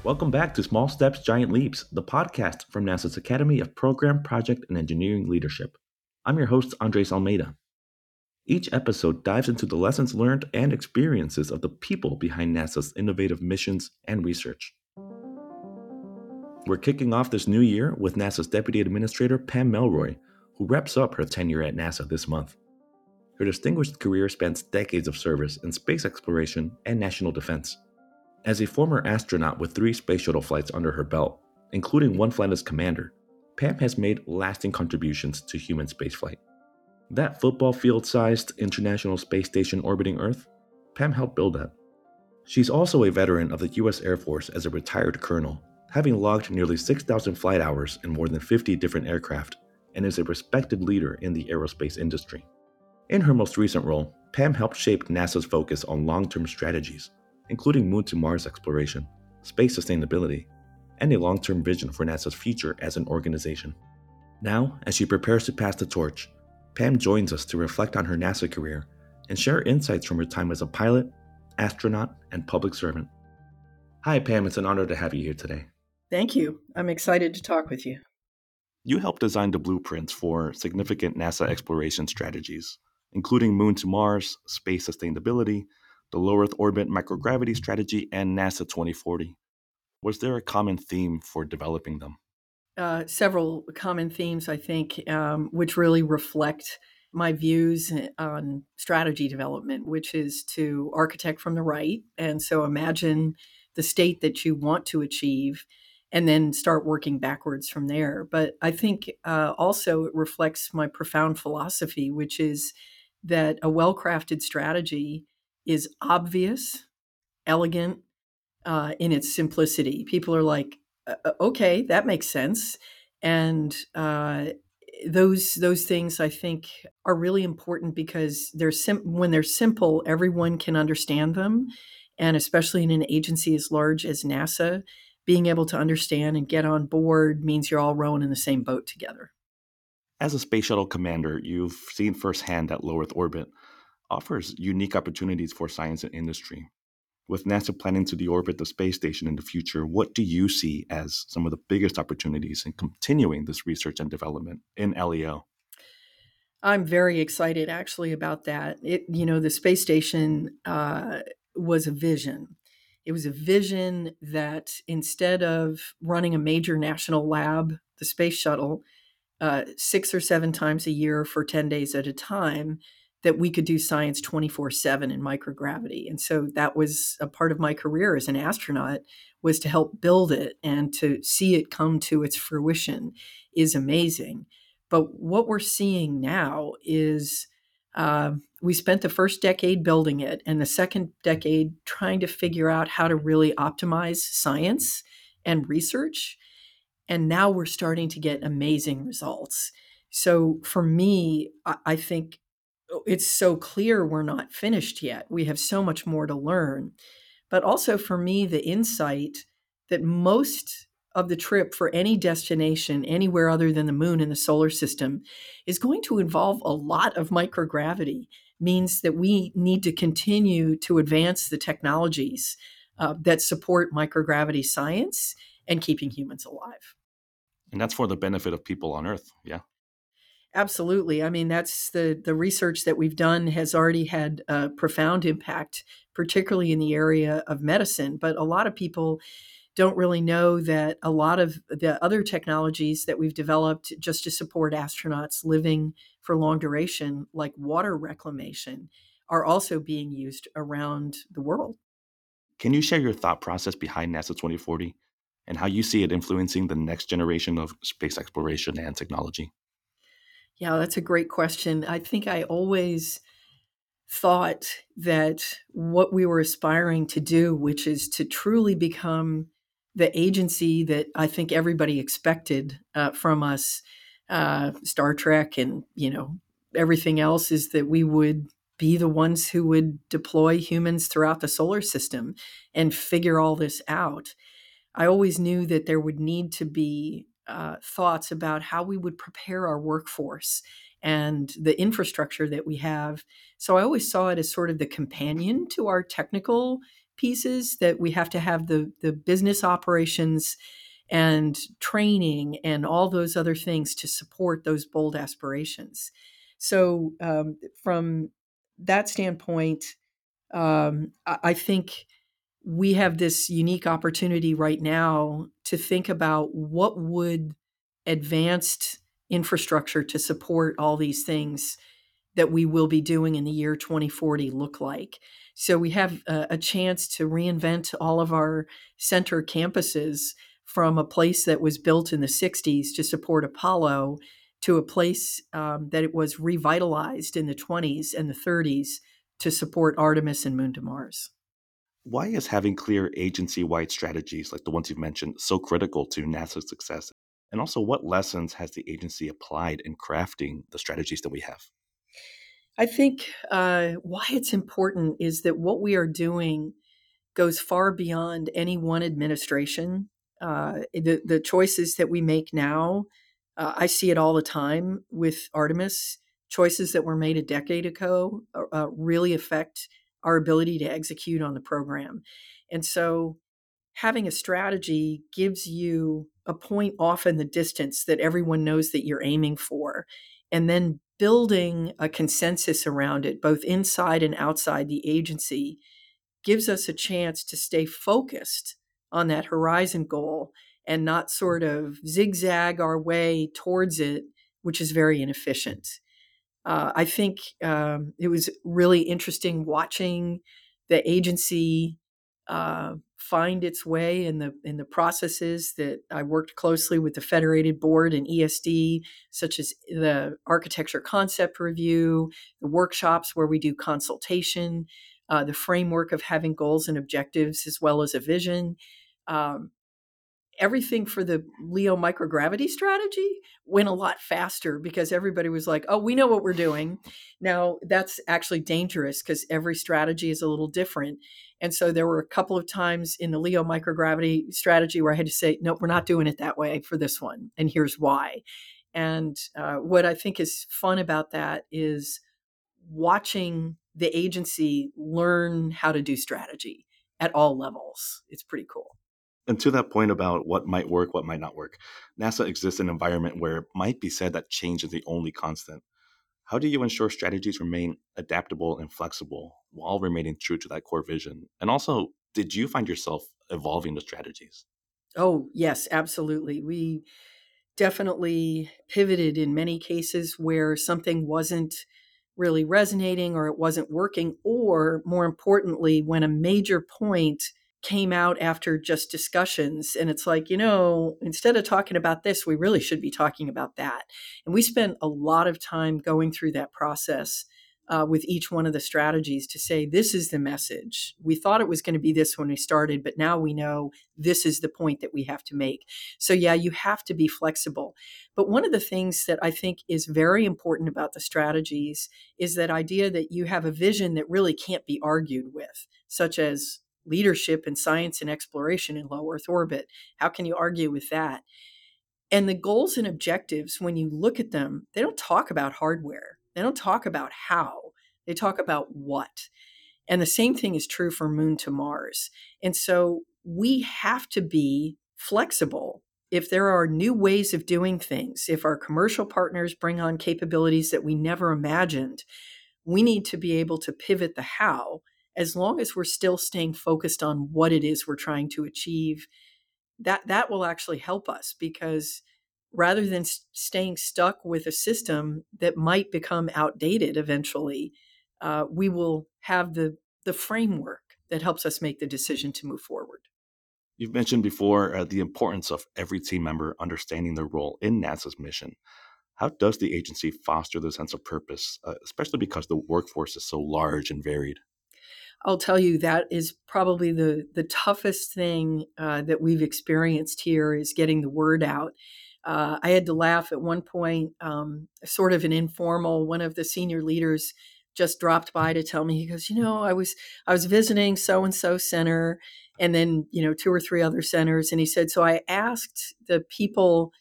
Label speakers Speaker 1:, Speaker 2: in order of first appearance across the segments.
Speaker 1: Welcome back to Small Steps, Giant Leaps, the podcast from NASA's Academy of Program, Project, and Engineering Leadership. I'm your host, Andres Almeida. Each episode dives into the lessons learned and experiences of the people behind NASA's innovative missions and research. We're kicking off this new year with NASA's Deputy Administrator, Pam Melroy, who wraps up her tenure at NASA this month. Her distinguished career spans decades of service in space exploration and national defense. As a former astronaut with 3 space shuttle flights under her belt, including one flight as commander, Pam has made lasting contributions to human spaceflight. That football field-sized International Space Station orbiting Earth, Pam helped build that. She's also a veteran of the U.S. Air Force as a retired colonel, having logged nearly 6,000 flight hours in more than 50 different aircraft, and is a respected leader in the aerospace industry. In her most recent role, Pam helped shape NASA's focus on long-term strategies, including Moon to Mars exploration, space sustainability, and a long-term vision for NASA's future as an organization. Now, as she prepares to pass the torch, Pam joins us to reflect on her NASA career and share insights from her time as a pilot, astronaut, and public servant. Hi, Pam. It's an honor to have you here today.
Speaker 2: Thank you. I'm excited to talk with you.
Speaker 1: You helped design the blueprints for significant NASA exploration strategies, including Moon to Mars, space sustainability, the low Earth orbit microgravity strategy, and NASA 2040. Was there a common theme for developing them?
Speaker 2: Several common themes, I think, which really reflect my views on strategy development, which is to architect from the right. And so imagine the state that you want to achieve and then start working backwards from there. But I think also it reflects my profound philosophy, which is that a well-crafted strategy is obvious, elegant, in its simplicity. People are like, okay, that makes sense. And those things I think are really important because when they're simple, everyone can understand them. And especially in an agency as large as NASA, being able to understand and get on board means you're all rowing in the same boat together.
Speaker 1: As a space shuttle commander, you've seen firsthand that low Earth orbit offers unique opportunities for science and industry. With NASA planning to deorbit the space station in the future, what do you see as some of the biggest opportunities in continuing this research and development in LEO?
Speaker 2: I'm very excited actually about that. The space station was a vision. It was a vision that instead of running a major national lab, the space shuttle, 6 or 7 times a year for 10 days at a time, that we could do science 24/7 in microgravity. And so that was a part of my career as an astronaut, was to help build it, and to see it come to its fruition is amazing. But what we're seeing now is we spent the first decade building it and the second decade trying to figure out how to really optimize science and research. And now we're starting to get amazing results. So for me, I think it's so clear we're not finished yet. We have so much more to learn. But also for me, the insight that most of the trip for any destination anywhere other than the moon in the solar system is going to involve a lot of microgravity means that we need to continue to advance the technologies that support microgravity science and keeping humans alive.
Speaker 1: And that's for the benefit of people on Earth, yeah?
Speaker 2: Absolutely. I mean, that's the research that we've done has already had a profound impact, particularly in the area of medicine. But a lot of people don't really know that a lot of the other technologies that we've developed just to support astronauts living for long duration, like water reclamation, are also being used around the world.
Speaker 1: Can you share your thought process behind NASA 2040 and how you see it influencing the next generation of space exploration and technology?
Speaker 2: Yeah, that's a great question. I think I always thought that what we were aspiring to do, which is to truly become the agency that I think everybody expected from us, Star Trek and everything else, is that we would be the ones who would deploy humans throughout the solar system and figure all this out. I always knew that there would need to be thoughts about how we would prepare our workforce and the infrastructure that we have. So I always saw it as sort of the companion to our technical pieces that we have to have the business operations and training and all those other things to support those bold aspirations. So, from that standpoint, I think we have this unique opportunity right now to think about what would advanced infrastructure to support all these things that we will be doing in the year 2040 look like. So we have a chance to reinvent all of our center campuses from a place that was built in the 60s to support Apollo to a place that it was revitalized in the 20s and the 30s to support Artemis and Moon to Mars.
Speaker 1: Why is having clear agency wide strategies like the ones you've mentioned so critical to NASA's success? And also, what lessons has the agency applied in crafting the strategies that we have?
Speaker 2: I think why it's important is that what we are doing goes far beyond any one administration. The choices that we make now, I see it all the time with Artemis. Choices that were made a decade ago really affect our ability to execute on the program. And so having a strategy gives you a point off in the distance that everyone knows that you're aiming for. And then building a consensus around it, both inside and outside the agency, gives us a chance to stay focused on that horizon goal and not sort of zigzag our way towards it, which is very inefficient. I think it was really interesting watching the agency find its way in the processes that I worked closely with the Federated Board and ESD, such as the architecture concept review, the workshops where we do consultation, the framework of having goals and objectives as well as a vision. Um, Everything for the LEO microgravity strategy went a lot faster because everybody was like, oh, we know what we're doing. Now, that's actually dangerous because every strategy is a little different. And so there were a couple of times in the LEO microgravity strategy where I had to say, no, we're not doing it that way for this one. And here's why. And what I think is fun about that is watching the agency learn how to do strategy at all levels. It's pretty cool.
Speaker 1: And to that point about what might work, what might not work, NASA exists in an environment where it might be said that change is the only constant. How do you ensure strategies remain adaptable and flexible while remaining true to that core vision? And also, did you find yourself evolving the strategies?
Speaker 2: Oh, yes, absolutely. We definitely pivoted in many cases where something wasn't really resonating or it wasn't working, or more importantly, when a major point came out after just discussions and it's like, instead of talking about this, we really should be talking about that. And we spent a lot of time going through that process with each one of the strategies to say, this is the message. We thought it was going to be this when we started, but now we know this is the point that we have to make. So, yeah, you have to be flexible. But one of the things that I think is very important about the strategies is that idea that you have a vision that really can't be argued with, such as leadership in science and exploration in low Earth orbit. How can you argue with that? And the goals and objectives, when you look at them, they don't talk about hardware. They don't talk about how. They talk about what. And the same thing is true for Moon to Mars. And so we have to be flexible. If there are new ways of doing things, if our commercial partners bring on capabilities that we never imagined, we need to be able to pivot the how as long as we're still staying focused on what it is we're trying to achieve. That will actually help us, because rather than staying stuck with a system that might become outdated eventually, we will have the framework that helps us make the decision to move forward.
Speaker 1: You've mentioned before the importance of every team member understanding their role in NASA's mission. How does the agency foster the sense of purpose, especially because the workforce is so large and varied?
Speaker 2: I'll tell you that is probably the toughest thing that we've experienced here is getting the word out. I had to laugh at one point, sort of an informal. One of the senior leaders just dropped by to tell me. He goes, I was visiting so and so center, and then two or three other centers, and he said, so I asked the people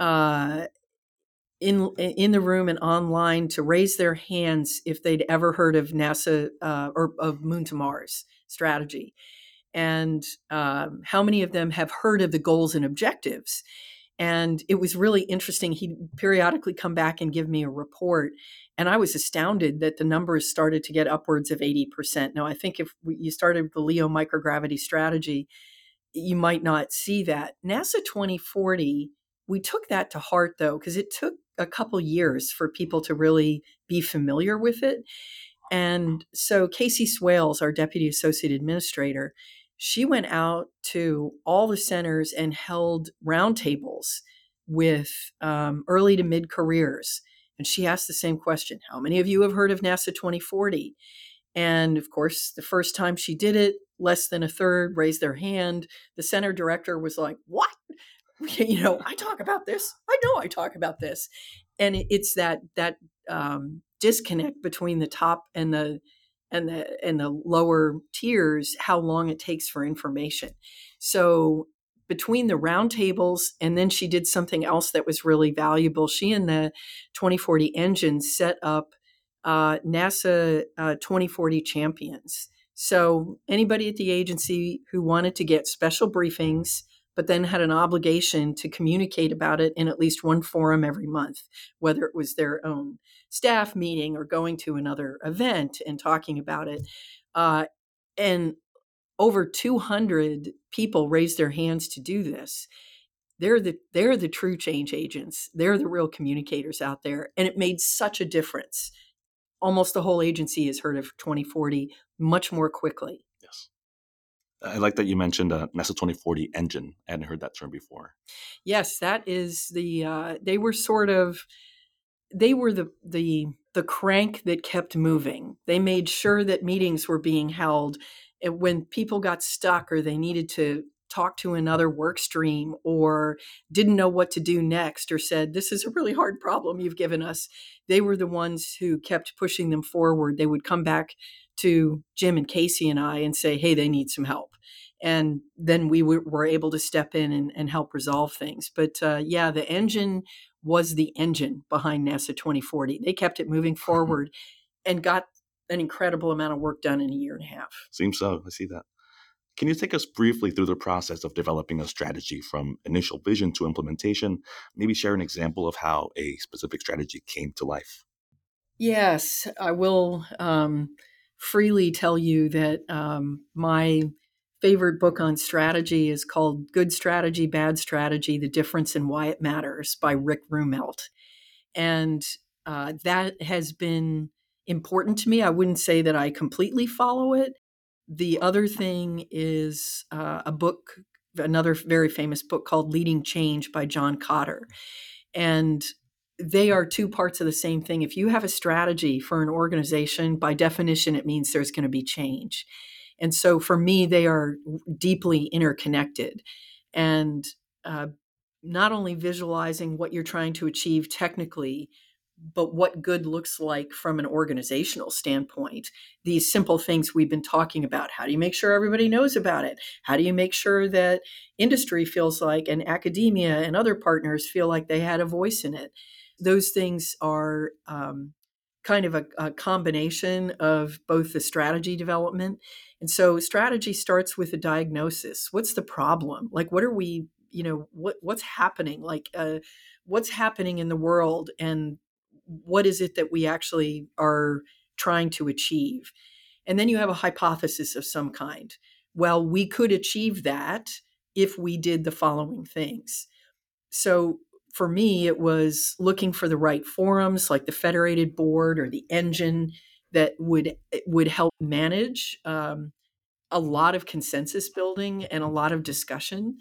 Speaker 2: uh, in the room and online to raise their hands if they'd ever heard of NASA or of Moon to Mars strategy. and how many of them have heard of the goals and objectives. And it was really interesting. He'd periodically come back and give me a report. And I was astounded that the numbers started to get upwards of 80%. Now, I think if you started with the LEO microgravity strategy, you might not see that. NASA 2040, we took that to heart, though, because it took a couple years for people to really be familiar with it. And so Casey Swales, our Deputy Associate Administrator, she went out to all the centers and held roundtables with early to mid careers. And she asked the same question: how many of you have heard of NASA 2040? And of course, the first time she did it, less than a third raised their hand. The center director was like, "What? I talk about this. I know I talk about this." And it's that disconnect between the top and the lower tiers, how long it takes for information. So between the roundtables, and then she did something else that was really valuable. She and the 2040 engine set up NASA 2040 champions. So anybody at the agency who wanted to get special briefings, but then had an obligation to communicate about it in at least one forum every month, whether it was their own staff meeting or going to another event and talking about it. And over 200 people raised their hands to do this. They're the true change agents. They're the real communicators out there. And it made such a difference. Almost the whole agency has heard of 2040 much more quickly.
Speaker 1: Yes. I like that you mentioned NASA 2040 engine. I hadn't heard that term before.
Speaker 2: Yes, that is they were the crank that kept moving. They made sure that meetings were being held. And when people got stuck or they needed to talk to another work stream or didn't know what to do next or said, "This is a really hard problem you've given us," they were the ones who kept pushing them forward. They would come back to Jim and Casey and I and say, "Hey, they need some help." And then we were able to step in and help resolve things. But the engine was the engine behind NASA 2040. They kept it moving forward and got an incredible amount of work done in a year and a half.
Speaker 1: Seems so. I see that. Can you take us briefly through the process of developing a strategy from initial vision to implementation? Maybe share an example of how a specific strategy came to life.
Speaker 2: Yes, I will freely tell you that my favorite book on strategy is called Good Strategy, Bad Strategy, The Difference and Why It Matters by Rick Rumelt. And that has been important to me. I wouldn't say that I completely follow it. The other thing is another very famous book called Leading Change by John Cotter. And they are two parts of the same thing. If you have a strategy for an organization, by definition, it means there's going to be change. And so for me, they are deeply interconnected. And not only visualizing what you're trying to achieve technically, but what good looks like from an organizational standpoint. These simple things we've been talking about. How do you make sure everybody knows about it? How do you make sure that industry feels like, and academia and other partners feel like they had a voice in it? Those things are kind of a combination of both the strategy development. And so strategy starts with a diagnosis. What's the problem? Like, what are we, what's happening? Like, what's happening in the world, and what is it that we actually are trying to achieve? And then you have a hypothesis of some kind. Well, we could achieve that if we did the following things. So for me, it was looking for the right forums like the Federated Board or the engine that would help manage a lot of consensus building and a lot of discussion.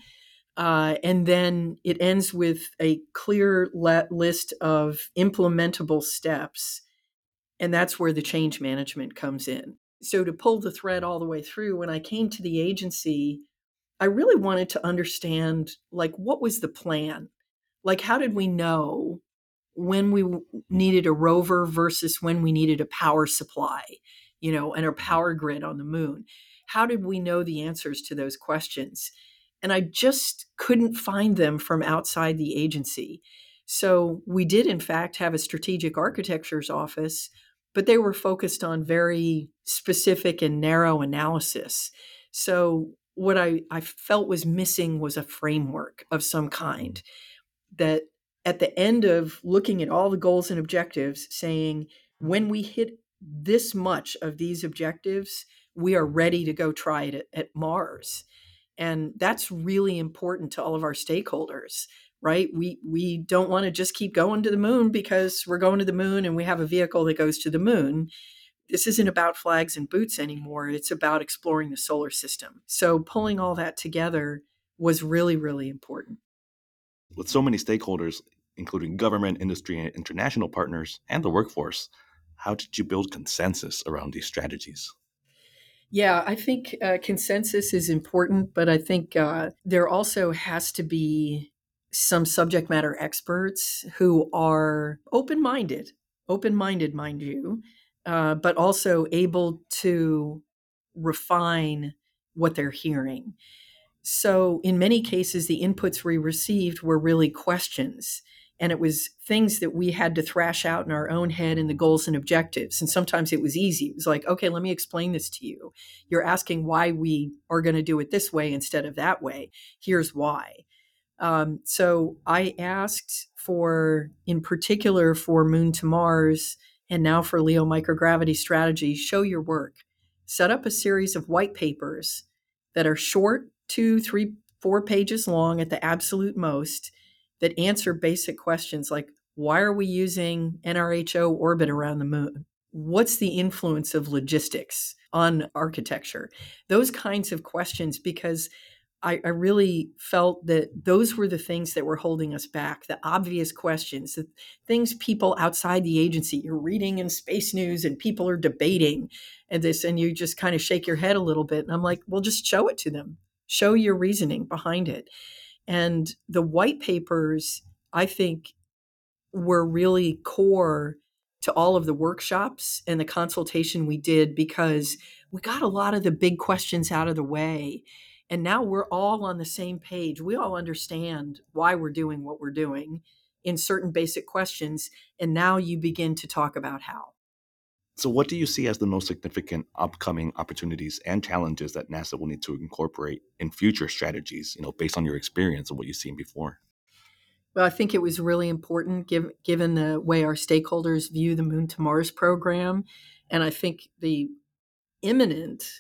Speaker 2: And then it ends with a clear list of implementable steps. And that's where the change management comes in. So to pull the thread all the way through, when I came to the agency, I really wanted to understand, like, what was the plan? Like, how did we know when we needed a rover versus when we needed a power supply, and a power grid on the moon? How did we know the answers to those questions? And I just couldn't find them from outside the agency. So we did, in fact, have a strategic architectures office, but they were focused on very specific and narrow analysis. So what I felt was missing was a framework of some kind that at the end of looking at all the goals and objectives, saying, when we hit this much of these objectives, we are ready to go try it at Mars. And that's really important to all of our stakeholders, right? We don't want to just keep going to the moon because we're going to the moon and we have a vehicle that goes to the moon. This isn't about flags and boots anymore. It's about exploring the solar system. So pulling all that together was really, really important.
Speaker 1: With so many stakeholders, including government, industry, and international partners, and the workforce, how did you build consensus around these strategies?
Speaker 2: Yeah, I think consensus is important, but I think there also has to be some subject matter experts who are open minded, mind you, but also able to refine what they're hearing. So, in many cases, the inputs we received were really questions. And it was things that we had to thrash out in our own head in the goals and objectives. And sometimes it was easy. It was like, okay, let me explain this to you. You're asking why we are going to do it this way instead of that way. Here's why. So I asked for, in particular, for Moon to Mars and now for Leo microgravity strategy, show your work. Set up a series of white papers that are short, 2, 3, 4 pages long at the absolute most, that answer basic questions like, why are we using NRHO orbit around the moon? What's the influence of logistics on architecture? Those kinds of questions, because I really felt that those were the things that were holding us back, the obvious questions, the things people outside the agency, you're reading in space news and people are debating and this, and you just kind of shake your head a little bit. And I'm like, well, just show it to them. Show your reasoning behind it. And the white papers, I think, were really core to all of the workshops and the consultation we did, because we got a lot of the big questions out of the way. And now we're all on the same page. We all understand why we're doing what we're doing in certain basic questions. And now you begin to talk about how.
Speaker 1: So, what do you see as the most significant upcoming opportunities and challenges that NASA will need to incorporate in future strategies, based on your experience and what you've seen before?
Speaker 2: Well, I think it was really important given the way our stakeholders view the Moon to Mars program. And I think the imminent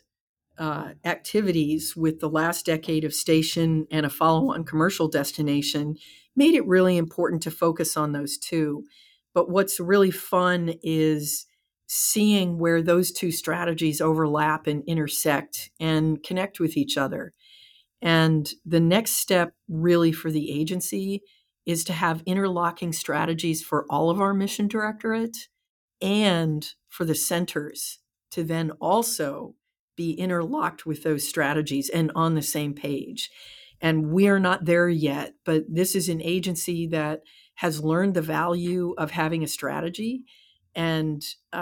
Speaker 2: activities with the last decade of station and a follow on commercial destination made it really important to focus on those two. But what's really fun is seeing where those two strategies overlap and intersect and connect with each other. And the next step, really, for the agency is to have interlocking strategies for all of our mission directorate and for the centers to then also be interlocked with those strategies and on the same page. And we are not there yet, but this is an agency that has learned the value of having a strategy. And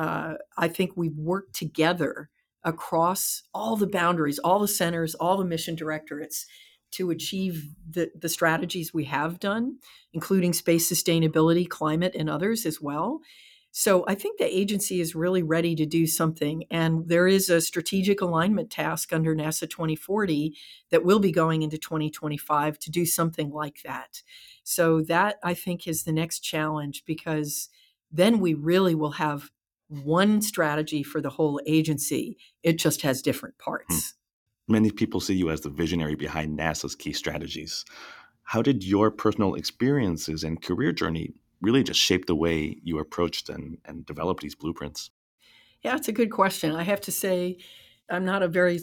Speaker 2: I think we've worked together across all the boundaries, all the centers, all the mission directorates to achieve the strategies we have done, including space sustainability, climate, and others as well. So I think the agency is really ready to do something. And there is a strategic alignment task under NASA 2040 that will be going into 2025 to do something like that. So that, I think, is the next challenge, because then we really will have one strategy for the whole agency. It just has different parts.
Speaker 1: Many people see you as the visionary behind NASA's key strategies. How did your personal experiences and career journey really just shape the way you approached and developed these blueprints?
Speaker 2: Yeah, it's a good question. I have to say, I'm not a very,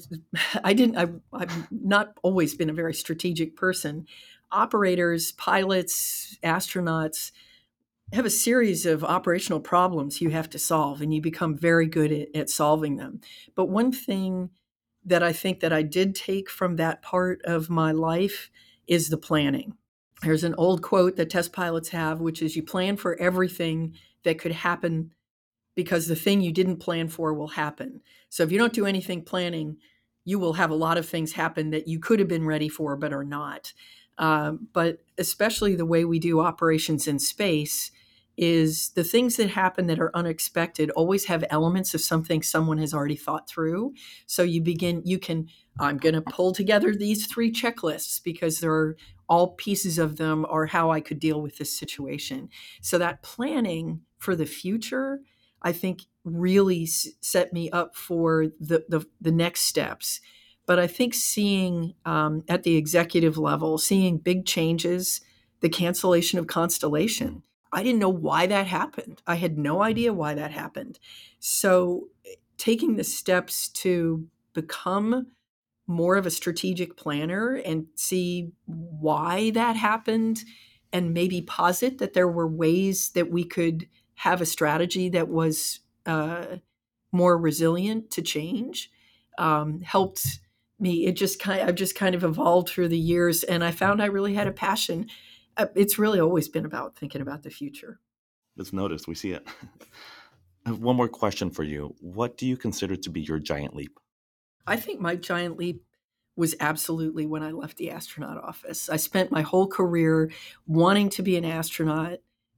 Speaker 2: I've not always been a very strategic person. Operators, pilots, astronauts have a series of operational problems you have to solve, and you become very good at solving them. But one thing that I think that I did take from that part of my life is the planning. There's an old quote that test pilots have, which is, you plan for everything that could happen because the thing you didn't plan for will happen. So if you don't do anything planning, you will have a lot of things happen that you could have been ready for but are not. But especially the way we do operations in space, is the things that happen that are unexpected always have elements of something someone has already thought through. So I'm going to pull together these 3 checklists because they're all pieces of them are how I could deal with this situation. So that planning for the future, I think, really set me up for the next steps. But I think seeing at the executive level, seeing big changes, the cancellation of Constellation, I didn't know why that happened. I had no idea why that happened. So taking the steps to become more of a strategic planner and see why that happened and maybe posit that there were ways that we could have a strategy that was more resilient to change helped me. I've just kind of evolved through the years, and I found I really had a passion. It's really always been about thinking about the future.
Speaker 1: It's noticed. We see it. I have one more question for you. What do you consider to be your giant leap?
Speaker 2: I think my giant leap was absolutely when I left the astronaut office. I spent my whole career wanting to be an astronaut,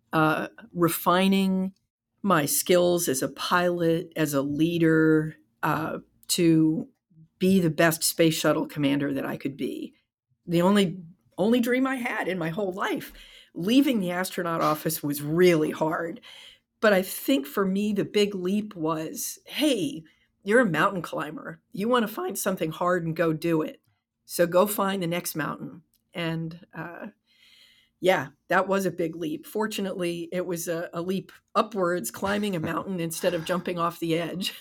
Speaker 2: refining my skills as a pilot, as a leader, to be the best space shuttle commander that I could be. The only dream I had in my whole life. Leaving the astronaut office was really hard. But I think for me, the big leap was, hey, you're a mountain climber. You want to find something hard and go do it. So go find the next mountain. And yeah, that was a big leap. Fortunately, it was a leap upwards, climbing a mountain instead of jumping off the edge.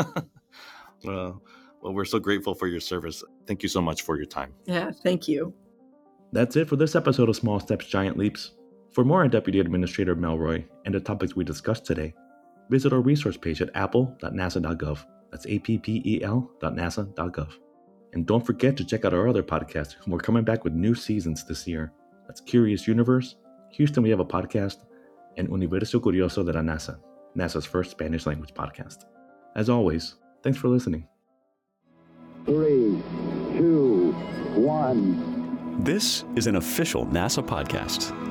Speaker 1: Well, we're so grateful for your service. Thank you so much for your time.
Speaker 2: Yeah, thank you.
Speaker 1: That's it for this episode of Small Steps, Giant Leaps. For more on Deputy Administrator Melroy and the topics we discussed today, visit our resource page at apple.nasa.gov. That's appel.nasa.gov. And don't forget to check out our other podcasts. We're coming back with new seasons this year. That's Curious Universe, Houston We Have a Podcast, and Universo Curioso de la NASA, NASA's first Spanish language podcast. As always, thanks for listening.
Speaker 3: 3, 2, 1.
Speaker 4: This is an official NASA podcast.